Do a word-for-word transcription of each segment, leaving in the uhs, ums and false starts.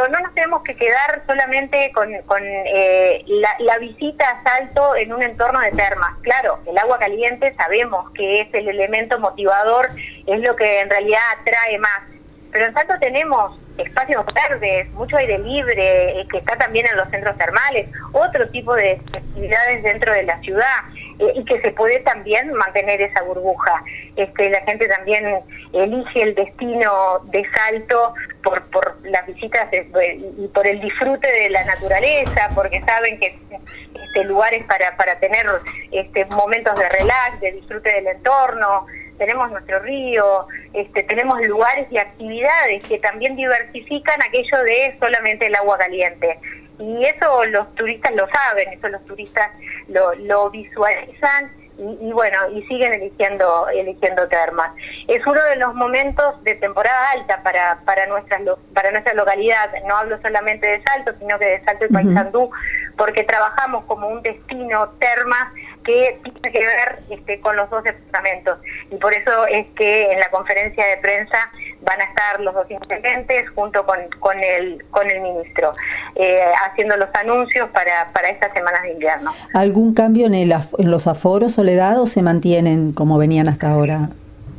pero no nos tenemos que quedar solamente con, con eh, la, la visita a Salto en un entorno de termas. Claro, el agua caliente sabemos que es el elemento motivador, es lo que en realidad atrae más. Pero en Salto tenemos espacios verdes, mucho aire libre, eh, que está también en los centros termales, otro tipo de actividades dentro de la ciudad, eh, y que se puede también mantener esa burbuja. Este, la gente también elige el destino de Salto por, por las visitas de, y por el disfrute de la naturaleza, porque saben que este, lugares para, para tener este, momentos de relax, de disfrute del entorno. Tenemos nuestro río, este, tenemos lugares y actividades que también diversifican aquello de solamente el agua caliente. Y eso los turistas lo saben, eso los turistas lo, lo visualizan y, y bueno, y siguen eligiendo eligiendo termas. Es uno de los momentos de temporada alta para para nuestras para nuestra localidad. No hablo solamente de Salto, sino que de Salto y Paysandú, uh-huh. porque trabajamos como un destino termas que tiene que ver este, con los dos departamentos, y por eso es que en la conferencia de prensa van a estar los dos intendentes junto con, con el con el ministro, eh, haciendo los anuncios para, para estas semanas de invierno. ¿Algún cambio en, el, en los aforos, Soledad, o se mantienen como venían hasta ahora?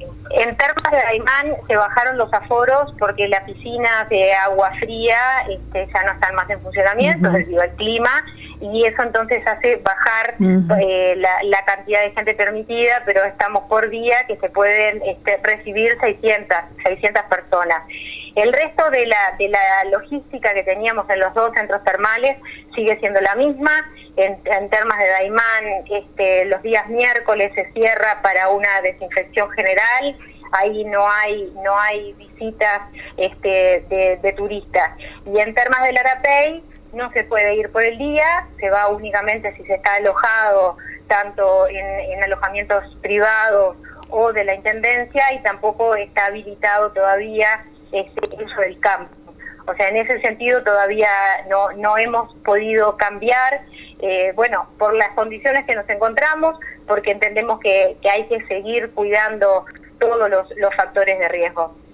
En Termas de Daymán se bajaron los aforos porque las piscinas de agua fría este, ya no están más en funcionamiento, uh-huh. debido al clima, y eso entonces hace bajar uh-huh. eh, la, la cantidad de gente permitida, pero estamos por día que se pueden este, recibir seiscientas personas. El resto de la, de la logística que teníamos en los dos centros termales sigue siendo la misma. En, en Termas de Daymán, este, los días miércoles se cierra para una desinfección general. Ahí no hay no hay visitas este, de, de turistas. Y en Termas del Arapey no se puede ir por el día, se va únicamente si se está alojado tanto en, en alojamientos privados o de la Intendencia, y tampoco está habilitado todavía este, el uso del campo. O sea, en ese sentido todavía no, no hemos podido cambiar, eh, bueno, por las condiciones que nos encontramos, porque entendemos que, que hay que seguir cuidando todos los, los factores de riesgo.